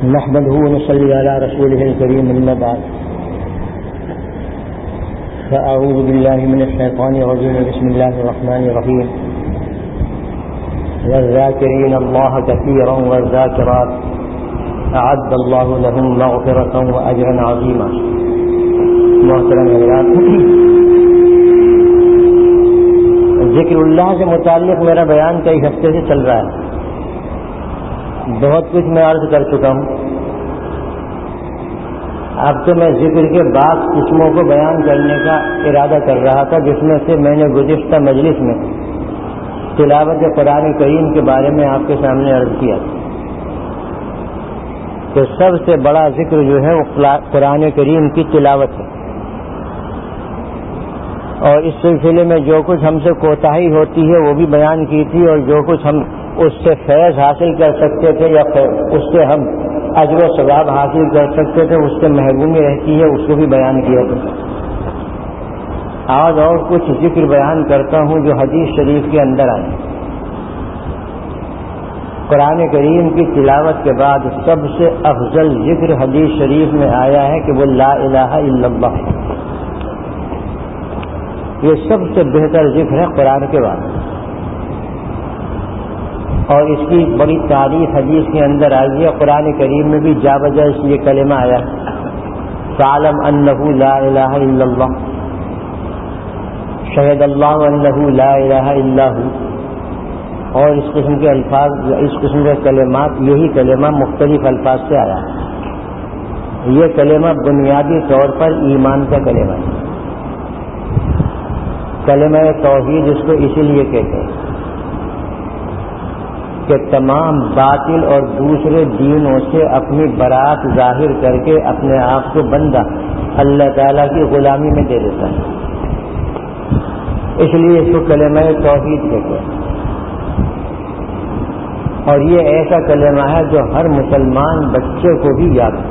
نحمده ونصلي على رسوله الكريم أما بعد فأعوذ بالله من الشيطان الرجيم بسم الله الرحمن الرحيم والذاكرين الله كثيرا والذاكرات أعد الله لهم مغفرة وأجرا عظيما. محترم حضرات، ذکر اللہ سے متعلق میرا بیان کئی ہفتے سے چل رہا ہے. بہت کچھ میں عرض کر چکا ہوں. اب تو میں ذکر کے بعض قسموں کو بیان کرنے کا ارادہ کر رہا تھا، جس میں سے میں نے گزشتہ مجلس میں تلاوت قرآن کریم کے بارے میں آپ کے سامنے عرض کیا تھا کہ سب سے بڑا ذکر جو ہے وہ قرآن کریم کی تلاوت ہے، اور اس سلسلے میں جو کچھ ہم سے کوتاہی ہوتی ہے وہ بھی بیان کی تھی، اور جو کچھ ہم اس سے فیض حاصل کر سکتے تھے یا اس سے ہم اجر و ثواب حاصل کر سکتے تھے، اس سے محرومی رہتی ہے، اس کو بھی بیان کیا تھا. آج اور کچھ ذکر بیان کرتا ہوں جو حدیث شریف کے اندر آئے. قرآن کریم کی تلاوت کے بعد سب سے افضل ذکر حدیث شریف میں آیا ہے کہ وہ لا الہ الا اللہ. یہ سب سے بہتر ذکر ہے قرآن کے بعد، اور اس کی بڑی تعریف حدیث کے اندر آئی ہے. قرآن کریم میں بھی جا بجا اس لیے کلمہ آیا فَاعْلَمْ أَنَّهُ لَا إِلَٰهَ إِلَّا اللَّهُ شَهِدَ اللَّهُ أَنَّهُ لَا إِلَٰهَ إِلَّا هُوَ. اور اس قسم کے الفاظ، اس قسم کے کلمات، یہی کلمہ مختلف الفاظ سے آیا. یہ کلمہ بنیادی طور پر ایمان کا کلمہ ہے. کلمہ توحید اس کو اسی لیے کہتے ہیں کہ تمام باطل اور دوسرے دینوں سے اپنی برات ظاہر کر کے اپنے آپ کو بندہ اللہ تعالیٰ کی غلامی میں دے دیتا ہے. اس لیے اس کو کلمہ توحید کہتے ہیں. اور یہ ایسا کلمہ ہے جو ہر مسلمان بچے کو بھی یاد ہے.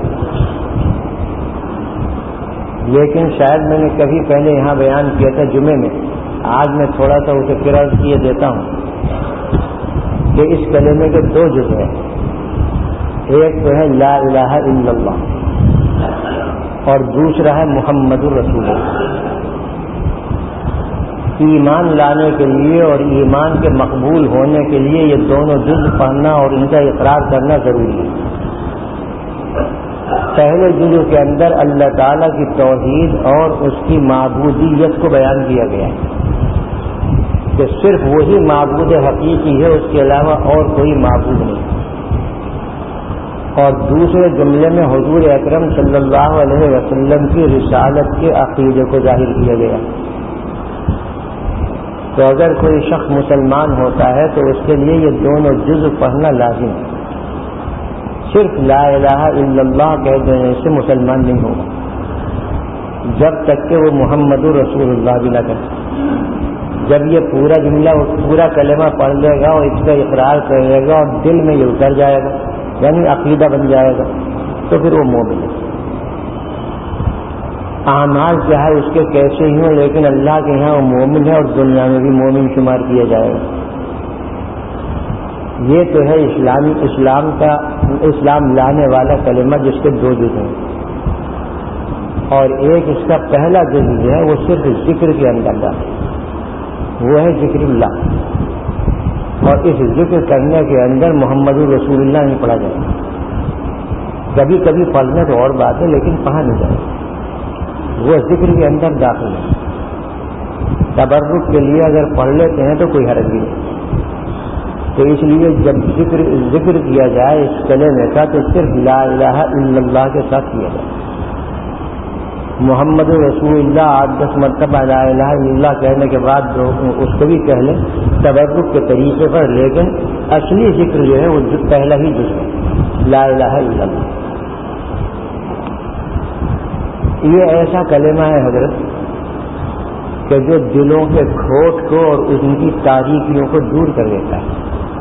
لیکن شاید میں نے کبھی پہلے یہاں بیان کیا تھا جمعے میں، آج میں تھوڑا سا اسے پھر عرض کیے دیتا ہوں کہ اس کلمے کے دو جز ہیں. ایک تو ہے لا الہ الا اللہ، اور دوسرا ہے محمد الرسول اللہ. ایمان لانے کے لیے اور ایمان کے مقبول ہونے کے لیے یہ دونوں جز پڑھنا اور ان کا اقرار کرنا ضروری ہے. پہلے جزء کے اندر اللہ تعالیٰ کی توحید اور اس کی معبودیت کو بیان کیا گیا ہے کہ صرف وہی معبود حقیقی ہے، اس کے علاوہ اور کوئی معبود نہیں. اور دوسرے جملے میں حضور اکرم صلی اللہ علیہ وسلم کی رسالت کے عقیدے کو ظاہر کیا گیا. تو اگر کوئی شخص مسلمان ہوتا ہے تو اس کے لیے یہ دونوں جزء پڑھنا لازم ہے. صرف لا الہ الا اللہ کہہ دینے سے مسلمان نہیں ہوگا جب تک کہ وہ محمد رسول اللہ بھی نہ کرے. جب یہ پورا جملہ پورا کلمہ پڑھ لے گا اور اس کا اقرار کر لے گا اور دل میں یہ اتر جائے گا، یعنی عقیدہ بن جائے گا، تو پھر وہ مومن ہے. اعمال چاہے اس کے کیسے ہی ہوں، لیکن اللہ کے یہاں وہ مومن ہے اور دنیا میں بھی مومن شمار کیا جائے گا. یہ تو ہے اسلام لانے والا کلمہ جس کے دو جز ہیں. اور ایک اس کا پہلا جز جو ہے وہ صرف ذکر کے اندر ہے، وہ ہے ذکر اللہ. اور اس ذکر کرنے کے اندر محمد رسول اللہ نہیں پڑھا جائے. کبھی کبھی پڑھنے تو اور بات ہے، لیکن پڑھا نہیں جائے. وہ ذکر کے اندر داخل ہے. تبرک کے لیے اگر پڑھ لیتے ہیں تو کوئی حرج نہیں. تو اس لیے جب ذکر کیا جائے اس کلمے کا تو صرف لا الہ الا اللہ کے ساتھ کیا جائے. محمد رسول اللہ 8-10 مرتبہ لا الہ الا اللہ کہنے کے بعد اس کو بھی کہہ لیں تبرک کے طریقے پر، لیکن اصلی ذکر جو ہے وہ پہلا ہی جز ہے لا الہ الا اللہ. یہ ایسا کلمہ ہے حضرت کہ جو دلوں کے کھوٹ کو اور ان کی تاریکیوں کو دور کر دیتا ہے.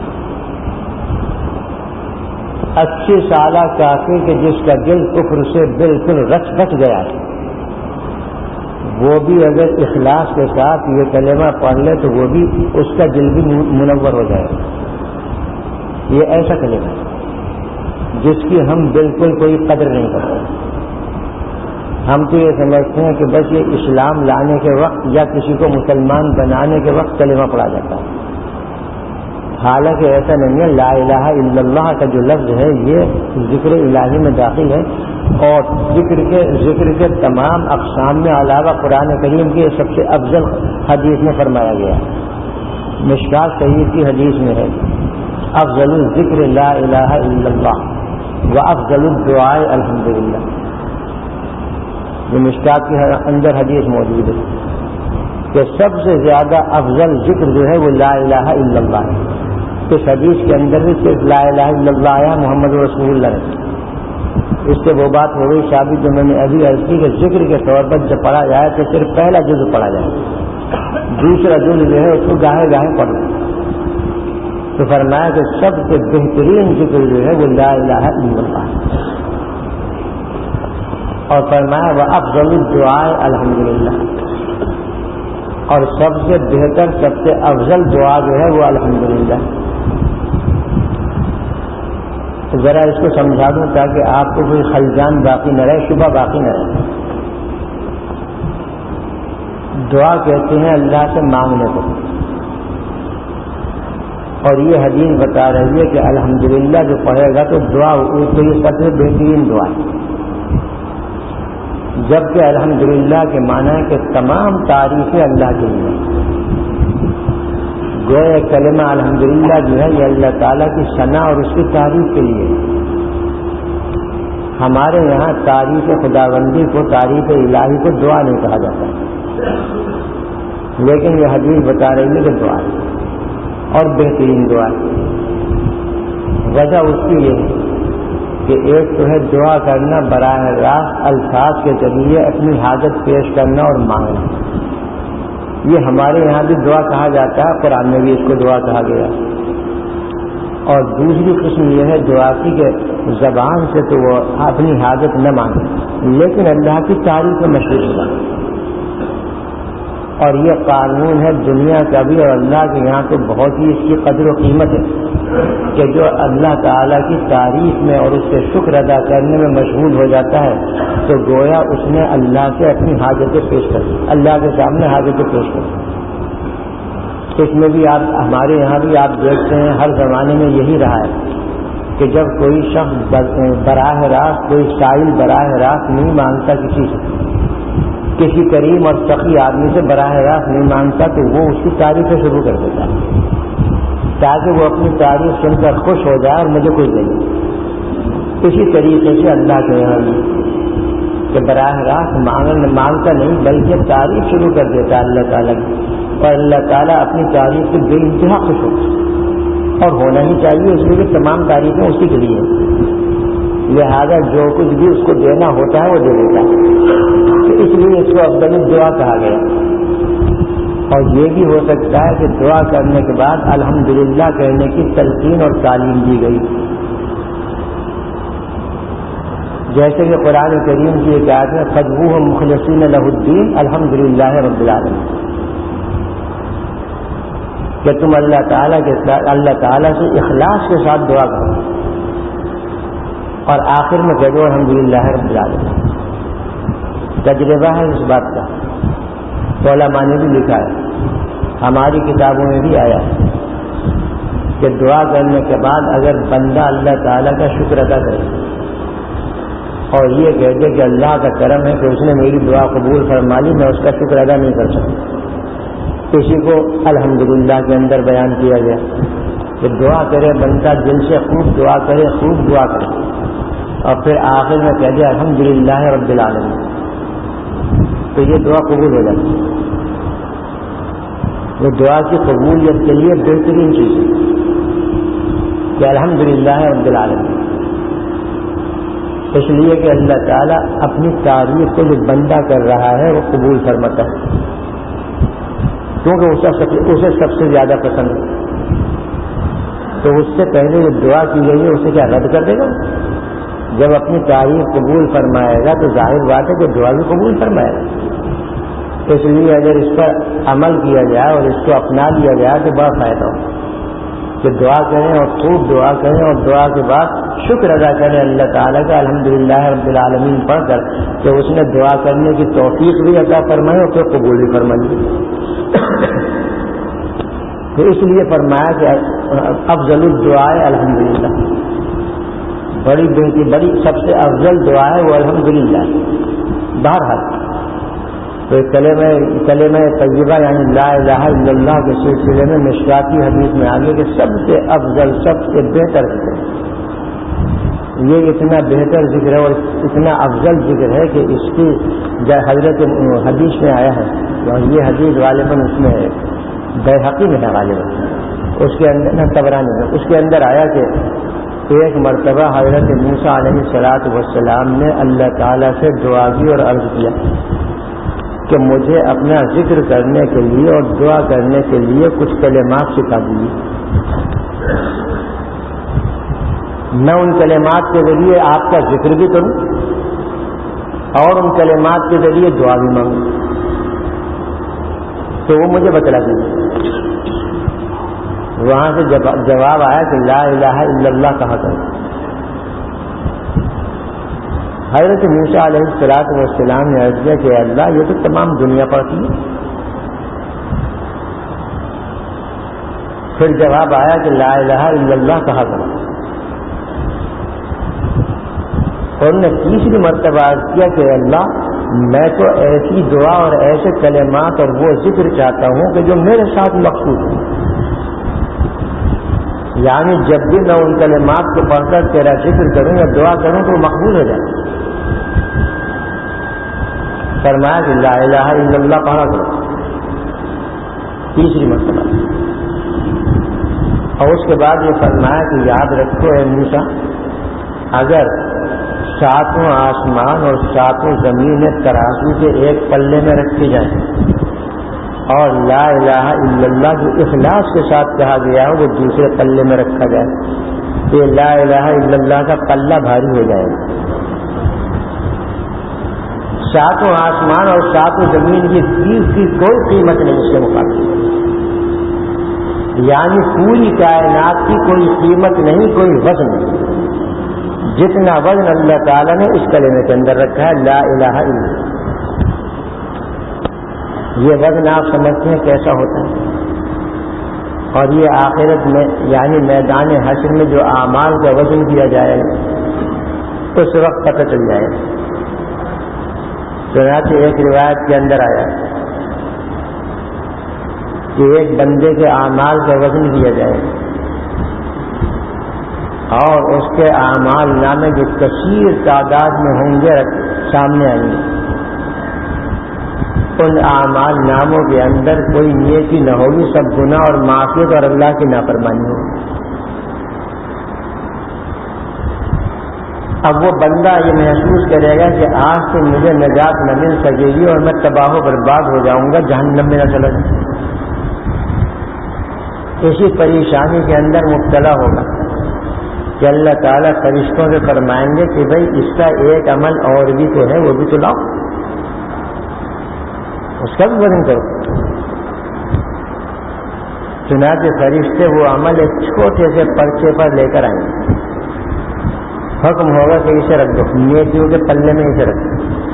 80 سالہ کافر کہ جس کا دل کفر سے بالکل رچ بچ گیا ہے، وہ بھی اگر اخلاص کے ساتھ یہ کلمہ پڑھ لے تو وہ بھی اس کا دل بھی منور ہو جائے گا. یہ ایسا کلمہ ہے. جس کی ہم بالکل کوئی قدر نہیں کرتے. ہم تو یہ سمجھتے ہیں کہ بس یہ اسلام لانے کے وقت یا کسی کو مسلمان بنانے کے وقت کلمہ پڑھا جاتا ہے. حالانکہ ایسا نہیں ہے. لا الہ الا اللہ کا جو لفظ ہے یہ ذکر الہی میں داخل ہے، اور ذکر کے تمام اقسام میں علاوہ قرآن کریم کی سب سے افضل حدیث میں فرمایا گیا ہے. مشکات شریف کی حدیث میں ہے افضل الذکر لا الہ الا اللہ و افضل الدعاء الحمدللہ. یہ مشکات کے اندر حدیث موجود ہے کہ سب سے زیادہ افضل ذکر جو ہے وہ لا الہ الا اللہ ہے. اس حدیث کے اندر بھی صرف لا الہ الا اللہ آیا محمد رسول اللہ ہے. اس سے وہ بات ہو گئی ثابت جو میں نے ابھی عرض کی کہ ذکر کے طور پر جب پڑھا جائے تو صرف پہلا جز پڑھا جائے، دوسرا جز جو ہے اس کو گاہے گاہے پڑھو. تو فرمایا کہ سب سے بہترین ذکر جو ہے وہ لا الہ الا اللہ ہے، اور فرمایا وہ افضل الدعاء الحمدللہ، اور سب سے بہتر سب سے افضل دعا جو ہے وہ الحمدللہ. ذرا اس کو سمجھا دوں تاکہ آپ کو کوئی خلجان باقی نہ رہے، شبہ باقی نہ رہے. دعا کہتے ہیں اللہ سے مانگنے کو، اور یہ حدیث بتا رہی ہے کہ الحمدللہ جو پڑھے گا تو دعا تو یہ سب سے بہترین دعا ہے. جبکہ الحمدللہ کے معنی ہے کہ تمام تعریفیں اللہ کے لیے. گویا کلمہ الحمدللہ جو ہے یہ اللہ تعالیٰ کی ثنا اور اس کی تعریف کے لیے. ہمارے یہاں تعریف خداوندی کو، تعریف الہی کو دعا نہیں کہا جاتا، لیکن یہ حدیث بتا رہی ہے کہ دعا ہے اور بہترین دعا ہے. وجہ اس کی یہ ہے کہ ایک تو ہے دعا کرنا براہ راست الفاظ کے ذریعے اپنی حاجت پیش کرنا اور مانگنا. یہ ہمارے یہاں بھی دعا کہا جاتا ہے، قرآن میں بھی اس کو دعا کہا گیا. اور دوسری قسم یہ ہے دعا کی کہ زبان سے تو وہ اپنی حاجت نہ مانگے لیکن اللہ کی تعریف میں مشہور ہوگا. اور یہ قانون ہے دنیا کا بھی اور اللہ کے یہاں تو بہت ہی اس کی قدر و قیمت ہے کہ جو اللہ تعالیٰ کی تعریف میں اور اس سے شکر ادا کرنے میں مشغول ہو جاتا ہے تو گویا اس نے اللہ سے اپنی حاجتیں پیش کر دی، اللہ کے سامنے حاجتیں پیش کر دی. اس میں بھی آپ ہمارے یہاں بھی آپ دیکھتے ہیں ہر زمانے میں یہی رہا ہے کہ جب کوئی شخص براہ راست، کوئی سائل براہ راست نہیں مانگتا کسی سے، کسی کریم اور سخی آدمی سے براہ راست نہیں مانگتا تو وہ اس کی تعریفیں شروع کر دیتا ہے تاکہ وہ اپنی تعریف سن کر خوش ہو جائے اور مجھے کچھ دے. اسی طریقے سے اللہ کے یہاں بھی کہ براہ راست مانگتا نہیں بلکہ تعریف شروع کر دیتا ہے اللہ تعالیٰ کی، اور اللہ تعالیٰ اپنی تعریف سے بے انتہا خوش ہوتا اور ہونا ہی چاہیے، اس لیے کہ تمام تعریفیں اسی کے لیے، لہذا جو کچھ بھی اس کو دینا ہوتا ہے وہ دے دیتا ہے. تو اس لیے اس کو افضل دعا کہا گیا. اور یہ بھی ہو سکتا ہے کہ دعا کرنے کے بعد الحمدللہ کہنے کی تلقین اور تعلیم دی گئی، جیسے کہ قرآن کریم کی ایک آیت میں فَادْعُوهُ مُخْلِصِينَ لَهُ الدِّينَ الحمدللہ رب العالمین، کہ تم اللہ تعالیٰ سے اخلاص کے ساتھ دعا کرو اور آخر میں کہہ دو الحمدللہ رب العالمین. تجربہ ہے اس بات کا، علماء نے بھی لکھا ہے، ہماری کتابوں میں بھی آیا ہے کہ دعا کرنے کے بعد اگر بندہ اللہ تعالیٰ کا شکر ادا کرے اور یہ کہہ دے کہ اللہ کا کرم ہے کہ اس نے میری دعا قبول فرما لی، میں اس کا شکر ادا نہیں کر سکتا، اسی کو الحمدللہ کے اندر بیان کیا گیا کہ دعا کرے بندہ دل سے خوب دعا کرے، خوب دعا کرے اور پھر آخر میں کہہ دے الحمدللہ رب العالمین، تو یہ دعا قبول ہو جاتی ہے. وہ دعا کی قبولیت کے لیے بہترین چیز ہے کہ الحمدللہ رب العالمین، اس لیے کہ اللہ تعالیٰ اپنی تعریف کو جو بندہ کر رہا ہے وہ قبول فرماتا ہے کیونکہ اسے سب سے زیادہ پسند ہے. تو اس سے پہلے جو دعا کی گئی ہے اسے کیا رد کر دے گا؟ جب اپنی تعریف قبول فرمائے گا تو ظاہر بات ہے کہ دعا بھی قبول فرمائے گا. اس لیے اگر اس پر عمل کیا جائے اور اس کو اپنا لیا جائے تو بڑا فائدہ ہو کہ دعا کریں اور خوب دعا کریں اور دعا کے بعد شکر ادا کرے اللہ تعالیٰ کا الحمدللہ رب العالمین پڑھ کر کہ اس نے دعا کرنے کی توفیق بھی عطا فرمائی اور پھر قبول بھی فرمائی. تو اس لیے فرمایا کہ افضل الدعاء الحمدللہ، بڑی سب سے افضل دعا ہے وہ الحمدللہ. بہرحال تو کلمہ طیبہ یعنی لا الہ الا اللہ کے سلسلے میں مشکاتی حدیث میں آگے کہ سب سے افضل، سب سے بہتر ذکر ہے. یہ اتنا بہتر ذکر ہے اور اتنا افضل ذکر ہے کہ اس کی حضرت حدیث میں آیا ہے، اور یہ حدیث غالباً اس میں ہے بیہقی میں ہے غالباً، اس کے اندر طبرانی میں، اس کے اندر آیا کہ ایک مرتبہ حضرت موسیٰ علیہ السلام نے اللہ تعالیٰ سے دعا کی اور عرض کیا کہ مجھے اپنا ذکر کرنے کے لیے اور دعا کرنے کے لیے کچھ کلمات سکھا دیجیے، میں ان کلمات کے ذریعے آپ کا ذکر بھی کروں اور ان کلمات کے ذریعے دعا بھی مانگوں. تو وہ مجھے بتلا دیجیے. وہاں سے جواب آیا کہ لا الہ الا اللہ کہا کرو. حضرت موسیٰ علیہ السلام نے عرض کیا کہ اللہ یہ تو تمام دنیا پڑھتی ہے. پھر جواب آیا کہ لا الہ الا اللہ کہا کرو. اور نے تیسری مرتبہ عرض کیا کہ اللہ میں تو ایسی دعا اور ایسے کلمات اور وہ ذکر چاہتا ہوں کہ جو میرے ساتھ مقصود ہو، یعنی جب بھی میں ان کلمات کو پڑھ کر تیرا ذکر کروں یا دعا کروں تو مقبول ہو جائے. فرمایا کہ لا الہ الا اللہ پڑھا کرو تیسری مرتبہ. اور اس کے بعد یہ فرمایا کہ یاد رکھو اے موسیٰ، اگر ساتوں آسمان اور ساتوں زمینیں ترازو کے ایک پلے میں رکھی جائیں اور لا الہ الا اللہ جو اخلاص کے ساتھ کہا گیا ہے وہ دوسرے پلے میں رکھا جائے تو یہ لا الہ الا اللہ کا پلہ بھاری ہو جائے گا. ساتوں آسمان اور ساتوں زمین کی چیز کی کوئی قیمت نہیں اس کے مقابلے، یعنی پوری کائنات کی کوئی قیمت نہیں، کوئی وزن نہیں جتنا وزن اللہ تعالیٰ نے اس کلمے کے اندر رکھا ہے لا الہ الا اللہ. یہ وزن آپ سمجھتے ہیں کیسا ہوتا ہے؟ اور یہ آخرت میں یعنی میدان حشر میں جو اعمال کا وزن کیا جائے گا اس وقت پتہ چل جائے گا. چنانچہ ایک روایت کے اندر آیا کہ ایک بندے کے اعمال کا وزن کیا جائے گا اور اس کے اعمال نامے جو کثیر تعداد میں ہوں گے سامنے آئیں گے. ان اعمال ناموں کے اندر کوئی نیکی نہ ہوگی، سب گناہ اور معصیت اور اللہ کی نافرمانی ہوگی. اب وہ بندہ یہ محسوس کرے گا کہ آج سے مجھے نجات نہ مل سکے گی اور میں تباہ و برباد ہو جاؤں گا، جہنم میں نہ چلا جاؤں. اسی پریشانی کے اندر مبتلا ہوگا کہ اللہ تعالیٰ فرشتوں سے فرمائیں گے کہ بھئی اس کا ایک عمل اور بھی تو ہے، وہ بھی تو لاؤ، اس کا بھی وزن کرو. چنانچہ فرشتے وہ عمل ایک چھوٹے سے پرچے پر لے کر آئیں گے. حکم ہوگا کہ اسے رکھ دو، نیکیوں کے پلے میں اسے رکھ دو.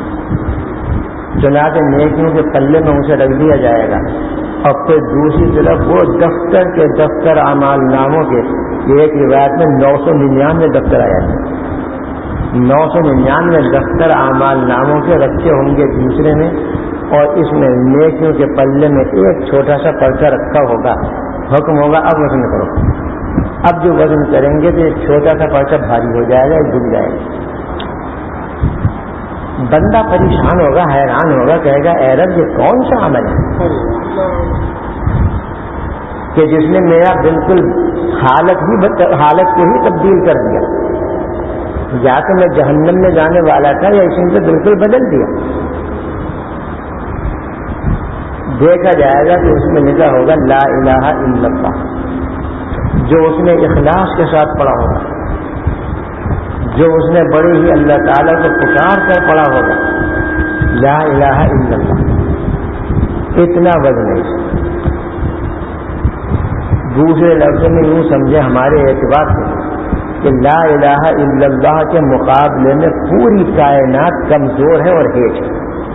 چنانچہ نیکیوں کے پلے میں اسے رکھ دیا جائے گا اور پھر دوسری طرف وہ دفتر اعمال ناموں کے ایک روایت میں 999 دفتر آیا ہے. 999 دفتر اعمال ناموں کے رکھے ہوں گے دوسرے میں اور اس میں نیکیوں کے پلے میں ایک چھوٹا سا پرچہ رکھا ہوگا. حکم ہوگا اب وزن کرو. اب جو وزن کریں گے تو ایک چھوٹا سا پرچہ بھاری ہو جائے گا، ڈوب جائے گا. بندہ پریشان ہوگا، حیران ہوگا، کہے گا اے رب یہ کون سا عمل ہے کہ جس نے میرا بالکل حالت کو ہی تبدیل کر دیا. یا تو میں جہنم میں جانے والا تھا یا اسی سے بالکل بدل دیا. دیکھا جائے گا کہ اس میں لکھا ہوگا لا الہ الا اللہ، جو اس نے اخلاص کے ساتھ پڑھا ہوگا، جو اس نے بڑی ہی اللہ تعالیٰ کو پکار کر پڑھا ہوگا لا الہ الا اللہ. اتنا وزن ہے. دوسرے لفظوں میں یوں سمجھے ہمارے اعتبار سے کہ لا الہ الا اللہ کے مقابلے میں پوری کائنات کمزور ہے اور ہیٹ ہے.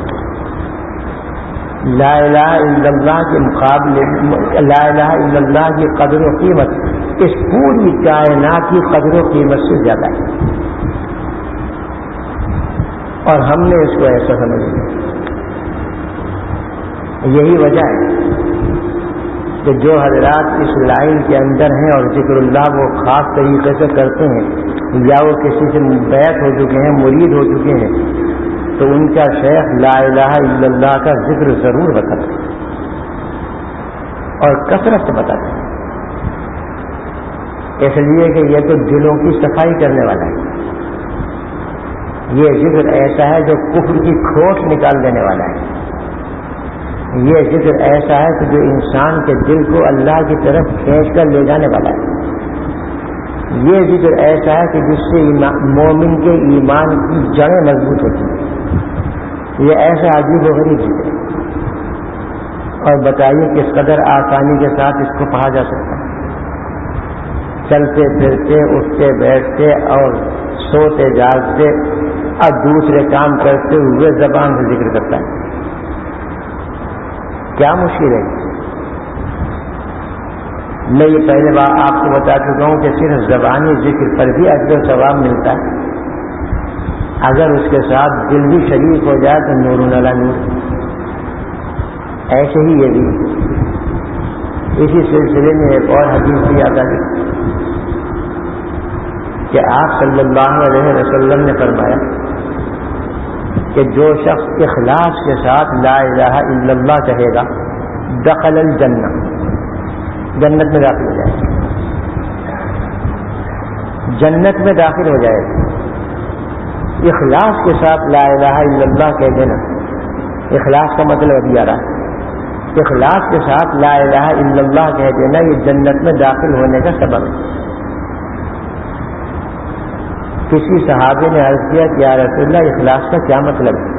لا الہ الا اللہ کے مقابلے لا الہ الا اللہ کی قدر و قیمت اس پوری کائنات کی قدر و قیمت سے زیادہ ہے. اور ہم نے اس کو ایسا سمجھ لیا. یہی وجہ ہے کہ جو حضرات اس لائن کے اندر ہیں اور ذکر اللہ وہ خاص طریقے سے کرتے ہیں یا وہ کسی سے بیعت ہو چکے ہیں، مرید ہو چکے ہیں، تو ان کا شیخ لا الہ الا اللہ کا ذکر ضرور بتاتا ہے اور کثرت سے بتاتا ہے، اس لیے کہ یہ تو دلوں کی صفائی کرنے والا ہے. یہ ذکر ایسا ہے جو کفر کی کھوٹ نکال دینے والا ہے. یہ ذکر ایسا ہے کہ جو انسان کے دل کو اللہ کی طرف کھینچ کر لے جانے والا ہے. یہ ذکر ایسا ہے کہ جس سے مومن کے ایمان کی جڑیں مضبوط ہوتی ہیں. یہ ایسا عجیب و غریب ذکر ہے. اور بتائیے کس قدر آسانی کے ساتھ اس کو پڑھا جا سکتا ہے. چلتے پھرتے، اٹھتے بیٹھتے اور سوتے جاگتے اور دوسرے کام کرتے ہوئے زبان سے ذکر کرتا ہے. کیا مشکل ہے؟ میں یہ پہلے بار آپ کو بتا چکا ہوں کہ صرف زبانی ذکر پر بھی اجر و ثواب ملتا ہے. اگر اس کے ساتھ دل بھی شریک ہو جائے تو نور علی نور. ایسے ہی یہ بھی اسی سلسلے میں ایک اور حدیث بھی آتا ہے کہ آپ صلی اللہ علیہ وسلم نے فرمایا کہ جو شخص اخلاص کے ساتھ لا الہ الا اللہ کہے گا دخل الجنہ، جنت میں داخل ہو جائے گا. جنت میں داخل ہو جائے گا. اخلاص کے ساتھ لا الہ الا اللہ کہہ دینا، اخلاص کا مطلب ابھی آ رہا ہے. اخلاص کے ساتھ لا الہ الا اللہ کہہ دینا یہ جنت میں داخل ہونے کا سبب ہے. کسی صحابی نے عرض کیا کہ یا رسول اللہ اخلاص کا کیا مطلب ہے؟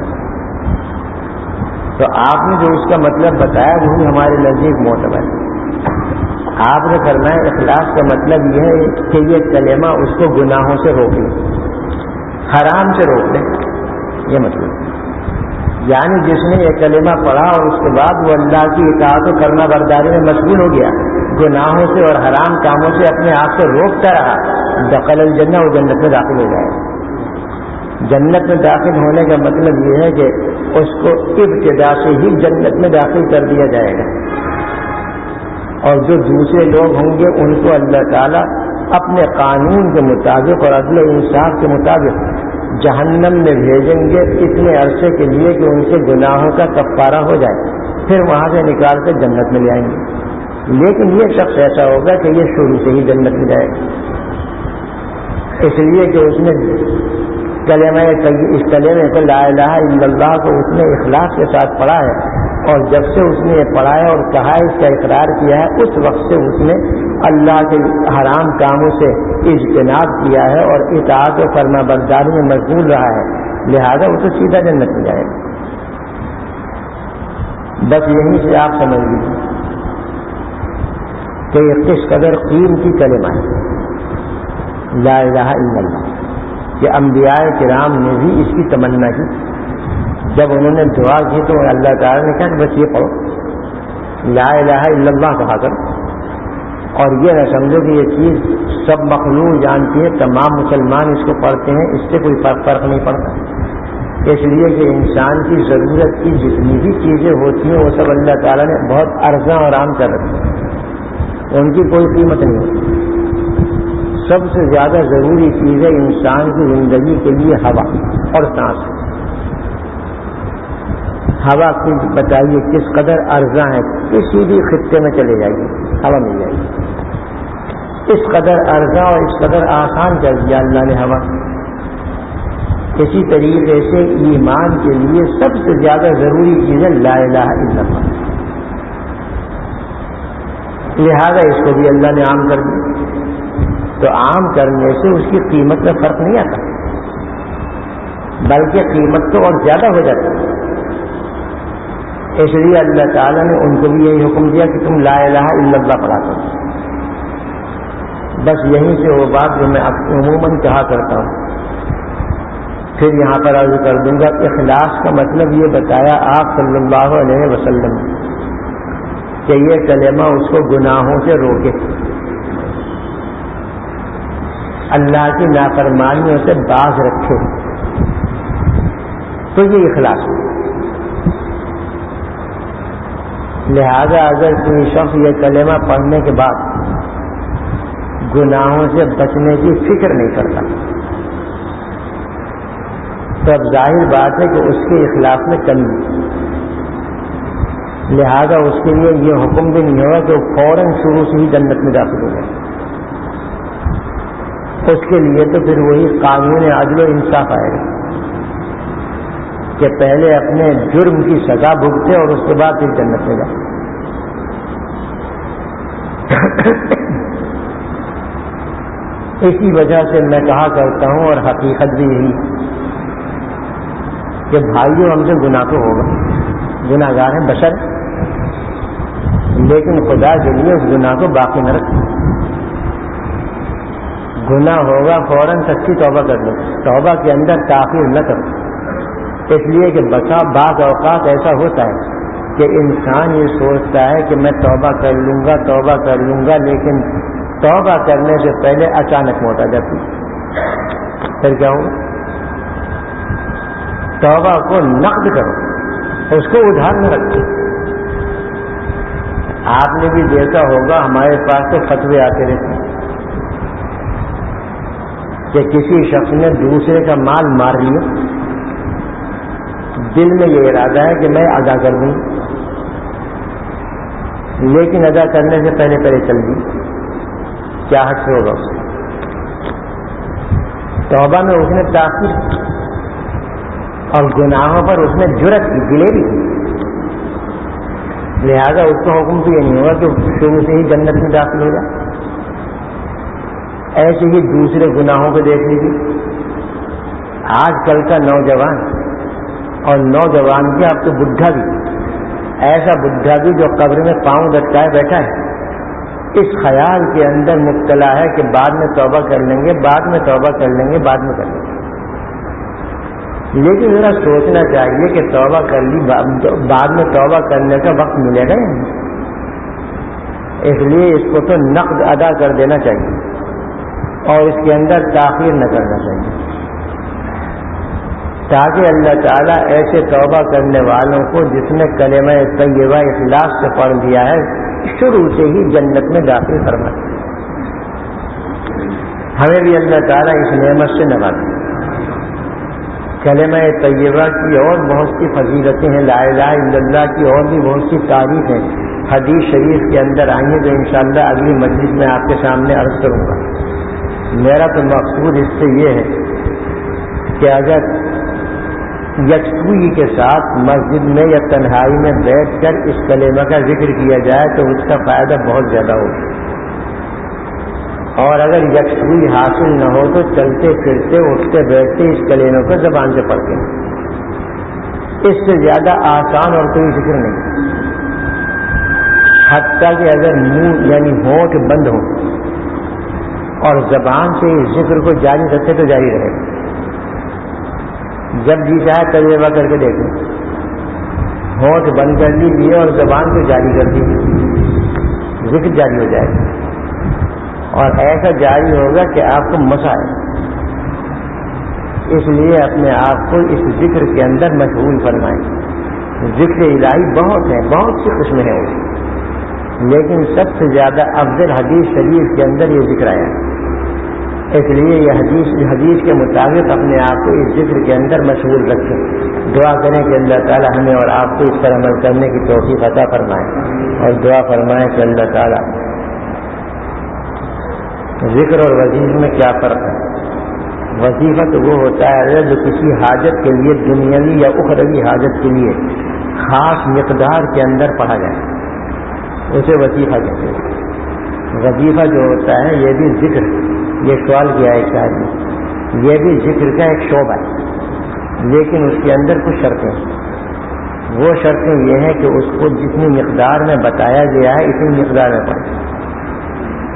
تو آپ نے جو اس کا مطلب بتایا وہی ہمارے نزدیک معتبر ہے. آپ نے فرمایا اخلاص کا مطلب یہ ہے کہ یہ کلمہ اس کو گناہوں سے روک لے، حرام سے روک لے. یہ مطلب یعنی جس نے یہ کلمہ پڑھا اور اس کے بعد وہ اللہ کی اطاعت و فرما برداری میں مشغول ہو گیا، گناہوں سے اور حرام کاموں سے اپنے آپ سے روکتا رہا، دخل الجنہ، وہ جنت میں داخل ہو جائے. جنت میں داخل ہونے کا مطلب یہ ہے کہ اس کو ابتدا سے ہی جنت میں داخل کر دیا جائے گا. اور جو دوسرے لوگ ہوں گے ان کو اللہ تعالیٰ اپنے قانون کے مطابق اور عدل و انصاف کے مطابق جہنم میں بھیجیں گے اتنے عرصے کے لیے کہ ان کے گناہوں کا کفارہ ہو جائے، پھر وہاں سے نکال کر جنت میں لے آئیں گے. لیکن یہ شخص ایسا ہوگا کہ یہ شروع سے ہی جنت میں جائے گا، اس لیے کہ اس نے اس کلمے کو لا الہ الا اللہ کو اس نے اخلاص کے ساتھ پڑھا ہے. اور جب سے اس نے یہ پڑھا ہے اور کہا ہے، اس کا اقرار کیا ہے، اس وقت سے اس نے اللہ کے حرام کاموں سے اجتناب کیا ہے اور اطاعت و فرما برداری میں مشغول رہا ہے، لہذا وہ تو سیدھا جنت میں جائے گا. بس یہیں سے آپ سمجھ لیجیے کہ یہ کس قدر قیمتی کلمہ ہے لا الہ الا اللہ. کہ انبیاء کرام نے بھی اس کی تمنا کی. جب انہوں نے دعا کی تو اللہ تعالیٰ نے کہا کہ بس یہ پڑھو، لا الہ الا اللہ کہا کرو. اور یہ نہ سمجھو کہ یہ چیز سب مخلوق جانتی ہے، تمام مسلمان اس کو پڑھتے ہیں، اس سے کوئی فرق نہیں پڑتا. اس لیے کہ انسان کی ضرورت کی جتنی بھی چیزیں ہوتی ہیں وہ سب اللہ تعالیٰ نے بہت ارزاں اور عام کر رکھی ہیں، ان کی کوئی قیمت نہیں ہوتی. سب سے زیادہ ضروری چیز ہے انسان کی زندگی کے لیے ہوا اور سانس. ہوا کی بتائیے کس قدر ارزاں ہے، کسی بھی خطے میں چلے جائیے ہوا مل جائے گی. اس قدر ارزاں اور اس قدر آسان کر دیا اللہ نے ہوا. اسی طریقے سے ایمان کے لیے سب سے زیادہ ضروری چیز ہے لا الہ الا اللہ. لہذا اس کو بھی اللہ نے عام کر دیا. تو عام کرنے سے اس کی قیمت میں فرق نہیں آتا، بلکہ قیمت تو اور زیادہ ہو جاتی ہے. اس لیے اللہ تعالیٰ نے ان کو بھی یہی حکم دیا کہ تم لا الہ الا اللہ پڑھا کرو. بس یہیں سے وہ بات جو میں عموماً کہا کرتا ہوں پھر یہاں پر عرض کر دوں گا. اخلاص کا مطلب یہ بتایا آپ صلی اللہ علیہ وسلم کہ یہ کلمہ اس کو گناہوں سے روکے، اللہ کی نافرمانیوں سے باز رکھے، تو یہ اخلاص ہے. لہذا اگر کوئی شخص یہ کلمہ پڑھنے کے بعد گناہوں سے بچنے کی فکر نہیں کرتا تو اب ظاہر بات ہے کہ اس کے اخلاص میں کمی ہے. لہذا اس کے لیے یہ حکم بھی نہیں ہوگا کہ وہ فوراً شروع سے ہی جنت میں داخل ہو جائے. اس کے لیے تو پھر وہی قانون عدل و انصاف آئے گا کہ پہلے اپنے جرم کی سزا بھگتے اور اس کے بعد پھر جنت میں جائے. اسی وجہ سے میں کہا کرتا ہوں اور حقیقت بھی یہی کہ بھائیوں ہم سے گناہ تو ہوگا، گناہ گار ہیں، بشر، لیکن خدا کے لیے اس گناہ کو باقی نہ رکھیں. گناہ ہوگا فوراً سچی توبہ کر لو، توبہ کے اندر تاخیر نہ کرو. اس لیے کہ بعض اوقات ایسا ہوتا ہے کہ انسان یہ سوچتا ہے کہ میں توبہ کر لوں گا، لیکن توبہ کرنے سے پہلے اچانک موت آ جاتی ہے. پھر کیا ہوگا؟ توبہ کو نقد کرو، اس کو ادھار میں رکھو. آپ نے بھی دیکھا ہوگا ہمارے پاس تو فتوے آتے رہتے ہیں کہ کسی شخص نے دوسرے کا مال مار لیا، دل میں یہ ارادہ ہے کہ میں ادا کر دوں، لیکن ادا کرنے سے پہلے چل دی. کیا حق سے ہوگا؟ توبہ میں اس نے تاخیر اور گناہوں پر اس نے جرأت کی، دلیری کی. لہذا اس کو حکم بھی یہ نہیں ہوگا کہ شروع سے ہی جنت میں داخل ہو جائے. ایسے ہی دوسرے گناہوں کو دیکھ لیجیے. آج کل کا نوجوان اور نوجوان کیا اب تو بڈھا بھی، ایسا بڈھا بھی جو قبر میں پاؤں لٹکائے بیٹھا ہے، اس خیال کے اندر مبتلا ہے کہ بعد میں توبہ کر لیں گے. لیکن ذرا سوچنا چاہیے کہ توبہ کر لی، بعد میں توبہ کرنے کا وقت ملے گا. اس لیے اس کو تو نقد ادا کر دینا چاہیے اور اس کے اندر تاخیر نہ کرنا چاہیے، تاکہ اللہ تعالیٰ ایسے توبہ کرنے والوں کو جس نے کلمہ طیبہ اخلاص سے پڑھ دیا ہے شروع سے ہی جنت میں داخل فرمائے. ہمیں بھی اللہ تعالیٰ اس نعمت سے نوازے. کلمہ طیبہ کی اور بہت سی فضیلتیں ہیں، لا الہ الا اللہ کی اور بھی بہت سی تعریف ہیں، حدیث شریف کے اندر آئی ہیں جو انشاءاللہ اگلی مجلس میں آپ کے سامنے عرض کروں گا. میرا تو مقصود اس سے یہ ہے کہ اگر یکسوئی کے ساتھ مسجد میں یا تنہائی میں بیٹھ کر اس کلمہ کا ذکر کیا جائے تو اس کا فائدہ بہت زیادہ ہوگا. اور اگر یکسوئی حاصل نہ ہو تو چلتے پھرتے اٹھتے بیٹھتے اس کلمے کو زبان سے پڑھتے ہیں. اس سے زیادہ آسان اور کوئی ذکر نہیں. حتیٰ کہ اگر منہ یعنی ہونٹ بند ہو اور زبان سے اس ذکر کو جاری رکھے تو جاری رہے گا. جب جی چاہے تجربہ کر کے دیکھیں، ہونٹ بند کر لیجیے اور زبان کو جاری کر دیجیے، ذکر جاری ہو جائے گا اور ایسا جاری ہوگا کہ آپ کو مزہ آئے. اس لیے اپنے آپ کو اس ذکر کے اندر مشغول فرمائیں. ذکر الہی بہت ہے، بہت سی قسمیں ہیں، لیکن سب سے زیادہ افضل حدیث شریف کے اندر یہ ذکر آیا ہے. اس لیے یہ حدیث کے مطابق اپنے آپ کو اس ذکر کے اندر مشغول رکھیں. دعا کریں کہ اللہ تعالی ہمیں اور آپ کو اس پر عمل کرنے کی توفیق عطا فرمائے، اور دعا فرمائیں کہ اللہ تعالی ذکر اور وظیفے میں کیا فرق ہے. وظیفہ تو وہ ہوتا ہے جو کسی حاجت کے لیے، دنیاوی یا اخروی حاجت کے لیے خاص مقدار کے اندر پڑھا جائے، اسے وظیفہ کہتے ہیں. وظیفہ جو ہوتا ہے یہ بھی ذکر، یہ سوال کیا ہے شاید نے، یہ بھی ذکر کا ایک شعبہ ہے، لیکن اس کے اندر کچھ شرطیں ہیں. وہ شرطیں یہ ہیں کہ اس کو جتنی مقدار میں بتایا گیا ہے اتنی مقدار میں پڑھیں.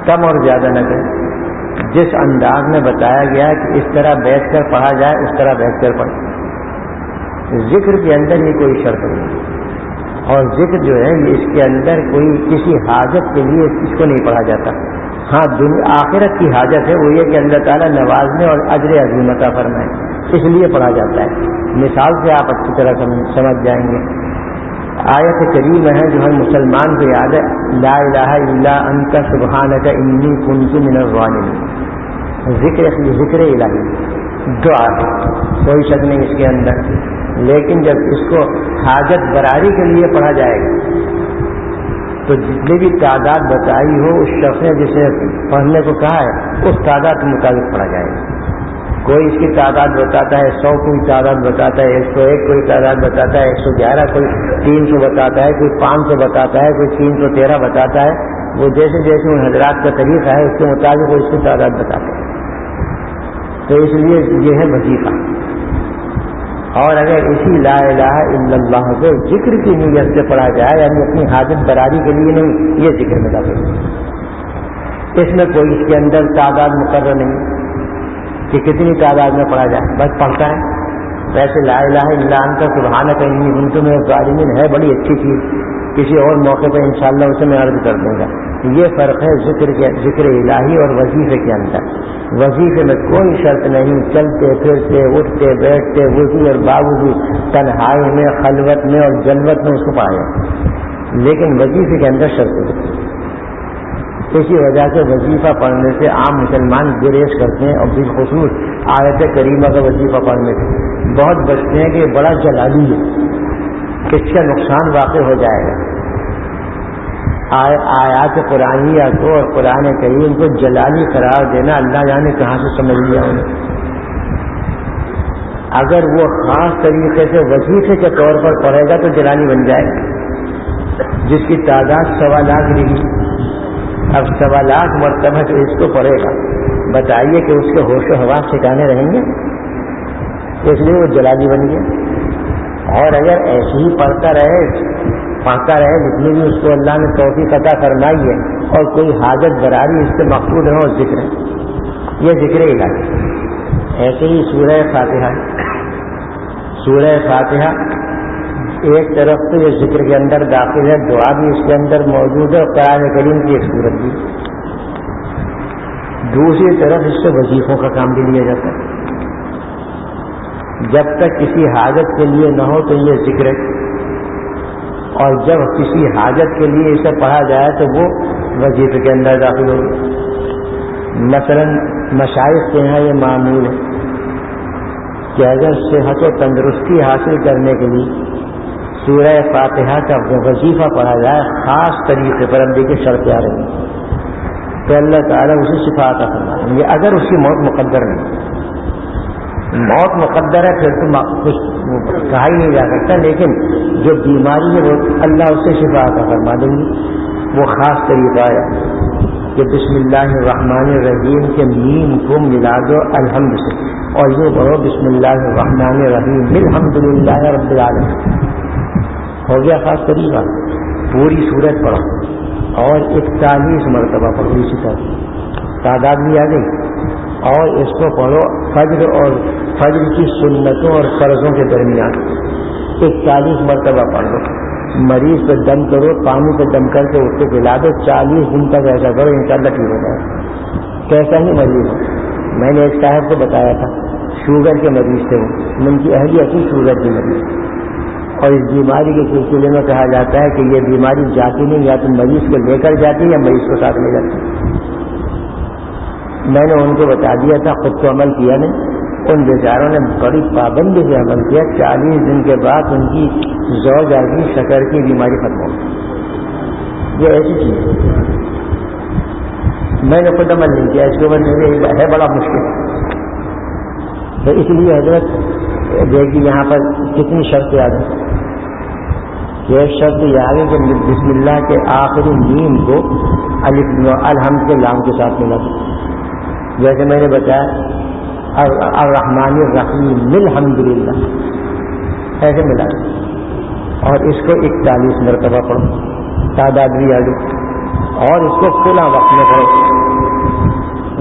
کم اور زیادہ نہ کریں. جس انداز میں بتایا گیا ہے کہ اس طرح بیٹھ کر پڑھا جائے اس طرح بیٹھ کر پڑھیں. ذکر کے اندر یہ کوئی شرط نہیں, اور ذکر جو ہے یہ اس کے اندر کوئی کسی حاجت کے لیے اس کو نہیں پڑھا جاتا. ہاں آخرت کی حاجت ہے, وہ یہ کہ اللہ تعالیٰ نوازنے اور اجر عظیم عطا فرمائے, اس لیے پڑھا جاتا ہے. مثال سے آپ اچھی طرح سمجھ جائیں گے. آیت کریم ہے جو ہر مسلمان کو یاد ہے, لا الہ الا انت سبحانک انی کنت من الظالمین. ذکر الہی دعا ہے, کوئی شک نہیں اس کے اندر. لیکن جب اس کو حاجت براری کے لیے پڑھا جائے گا تو جتنی بھی تعداد بتائی ہو اس شخص نے جسے پڑھنے کو کہا ہے اس تعداد کے مطابق پڑھا جائے گا. کوئی اس کی تعداد بتاتا ہے 100, کوئی تعداد بتاتا ہے 101, کوئی تعداد بتاتا ہے 111, کوئی 300 بتاتا ہے, کوئی 500 بتاتا ہے, کوئی 313 بتاتا ہے. وہ جیسے جیسے ان حضرات کا طریقہ ہے اس کے مطابق وہ اس کی تعداد بتاتا ہے. تو اس لیے یہ ہے وظیفہ. اور اگر اسی لا الہ الا اللہ کو ذکر کی نیت سے پڑھا جائے, یعنی اپنی حاجت براری کے لیے نہیں, یہ ذکر میں داخل ہے. اس میں کوئی اس کے اندر تعداد مقرر نہیں کہ کتنی تعداد میں پڑھا جائے, بس پڑھتا ہے. ویسے لا الہ الا انت سبحانک انی کنت من الظالمین ہے بڑی اچھی چیز, کسی اور موقع پہ انشاءاللہ اسے میں عرض کر دوں گا. یہ فرق ہے ذکر الہی اور وظیفے کے اندر. وظیفے میں کوئی شرط نہیں, چلتے پھرتے اٹھتے بیٹھتے وضو اور باوضو تنہائی میں خلوت میں اور جلوت میں اس کو پڑھا جائے, لیکن وظیفے کے اندر شرط ہے. اسی وجہ سے وظیفہ پڑھنے سے عام مسلمان گریز کرتے ہیں, اور بالخصوص آیت کریمہ کا وظیفہ پڑھنے سے بہت بچتے ہیں کہ یہ بڑا جلالی ہے, اس کا نقصان واقع ہو جائے گا. آیات قرآنیہ کو اور قرآن کریم کو جلالی قرار دینا اللہ جانے کہاں سے سمجھ لیا انہیں. اگر وہ خاص طریقے سے وظیفے کے طور پر پڑھے گا تو جلالی بن جائے گا, جس کی تعداد 1.25 لاکھ رہی. اب 1.25 لاکھ مرتبہ جو اس کو پڑھے گا, بتائیے کہ اس کے ہوش و حواس ٹھکانے رہیں گے؟ اس لیے وہ جلالی بن گیا. اور اگر ایسے ہی پڑھتا رہے جتنی بھی اس کو اللہ نے توفیق عطا فرمائی ہے, اور کوئی حاجت براری اس سے مقصود ہے اور ذکر ہے, یہ ذکر الہی. ایسے ہی سورہ فاتحہ ایک طرف تو یہ ذکر کے اندر داخل ہے, دعا بھی اس کے اندر موجود ہے, اور قرآن کریم کی ایک صورت بھی. دوسری طرف اس سے وظیفوں کا کام بھی لیا جاتا ہے. جب تک کسی حاجت کے لیے نہ ہو تو یہ ذکر ہے, اور جب کسی حاجت کے لیے اسے پڑھا جائے تو وہ وظیفے کے اندر داخل ہوگی. مثلا مشائخ کے یہاں یہ معمول ہے کہ اگر صحت و تندرستی حاصل کرنے کے لیے سورہ فاتحہ کا وظیفہ پڑھا جائے خاص طریقے پر, اب دیکھیے شرط آ رہی ہے, تو اللہ تعالیٰ اسے شفا عطا فرمائیں گے. اگر اس کی موت مقدر نہیں, موت مقدر ہے پھر تو کچھ کہا ہی نہیں جا سکتا, لیکن جو بیماری ہے وہ اللہ اس سے شفا عطا فرما دیں گی. وہ خاص طریقہ ہے کہ بسم اللہ الرحمن الرحیم کے میم کو ملا دو الحمد سے, اور یہ پڑھو بسم اللہ الرحمن الرحیم الحمدللہ رب العالمین. ہو گیا خاص طریقہ. پوری سورت پڑھو اور 41 مرتبہ پڑھو, اسی طرح تعداد بھی آ گئی. اور اس کو پڑھو فجر اور فجر کی سنتوں اور فرضوں کے درمیان 41 مرتبہ پڑھ لو. مریض پہ دم کرو, پانی پہ دم کر کے اس کو پلا دو, 40 دن تک ایسا کرو, انشاءاللہ ٹھیک ہو جائے. کیسا ہی مریض ہو. میں نے ایک صاحب کو بتایا تھا, شوگر کے مریض تھے, وہ ان کی اہلیت ہی شوگر کی مریض, اور اس بیماری کے سلسلے میں کہا جاتا ہے کہ یہ بیماری جاتی نہیں, یا تو مریض کو لے کر جاتی یا مریض کو ساتھ لے جاتی. میں نے ان کو بتا دیا تھا, خود تو عمل کیا نہیں. ان بیچاروں نے بڑی پابندی سے عمل کیا. 40 دن کے بعد ان کی زوج کی شکر کی بیماری ختم ہو گئی. یہ ایسی چیز ہے, میں نے خود عمل نہیں کیا, اس کے اوپر میرے ہے بڑا مشکل. تو اس لیے حضرت دیکھیے یہاں پر کتنی شرط یاد ہے. یہ شرط یہ آگے کہ بسم اللہ کے آخری میم کو الف الحمد کے لام کے ساتھ ملا دو. جیسے میں نے بتایا الرحمن الرحیم الحمدللہ, ایسے ملا دو, اور اس کو 41 مرتبہ پڑھو, تعداد بھی آ گئی. اور اس کو کھلا وقت میں پڑھو.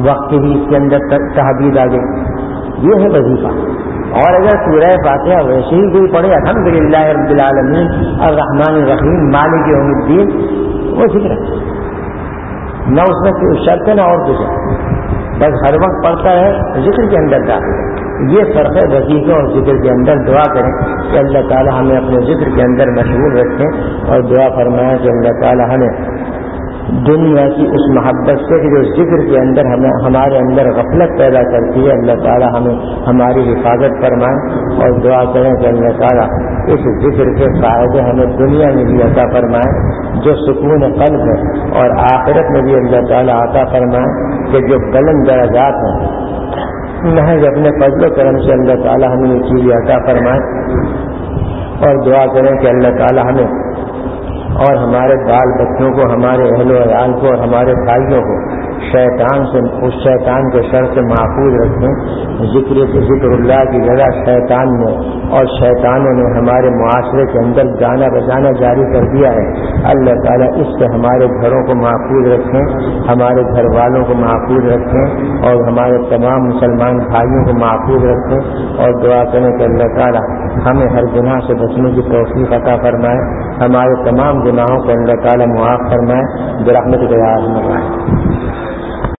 وقت کی بھی اس کے اندر تحدید آ گئی. یہ ہے وظیفہ. اور اگر سورہ فاتحہ ویسے ہی کوئی پڑھے الحمدللہ رب العالمین الرحمن الرحیم مالک یوم الدین، وہ ذکر ہے، نہ اس میں کوئی شرط ہے نہ اور کچھ ہے، بس ہر وقت پڑھتا ہے ذکر کے اندر داخل ہے. یہ فرق ہے وظیفے اور ذکر کے اندر. دعا کریں کہ اللہ تعالی ہمیں اپنے ذکر کے اندر مشغول رکھیں، اور دعا فرمائیں کہ اللہ تعالی ہمیں دنیا کی اس محبت سے کہ جو ذکر کے اندر ہمارے اندر غفلت پیدا کرتی ہے، اللہ تعالی ہمیں ہماری حفاظت فرمائیں. اور دعا کریں کہ اللہ تعالی اس ذکر کے فائدے ہمیں دنیا میں بھی عطا فرمائیں، جو سکون قلب ہے، اور آخرت میں بھی اللہ تعالی عطا فرمائیں کہ جو بلند درجات ہیں محض اپنے فضل و کرم سے اللہ تعالی ہمیں یہ چیز عطا فرمائیں. اور دعا کریں کہ اللہ تعالی ہمیں اور ہمارے بال بچوں کو، ہمارے اہل و عیال کو اور ہمارے بھائیوں کو شیطان سے، اس شیطان کے شر سے محفوظ رکھیں. ذکر اللہ کی جگہ شیطان نے اور شیطانوں نے ہمارے معاشرے کے اندر گانا بجانا جاری کر دیا ہے. اللہ تعالیٰ اس سے ہمارے گھروں کو محفوظ رکھیں، ہمارے گھر والوں کو محفوظ رکھیں، اور ہمارے تمام مسلمان بھائیوں کو محفوظ رکھیں. اور دعا کریں کہ اللہ تعالیٰ ہمیں ہر گناہ سے بچنے کی توفیق عطا فرمائے، ہمارے تمام گناہوں کو اللہ تعالیٰ معاف فرمائے برحمتک یا ارحم الراحمین.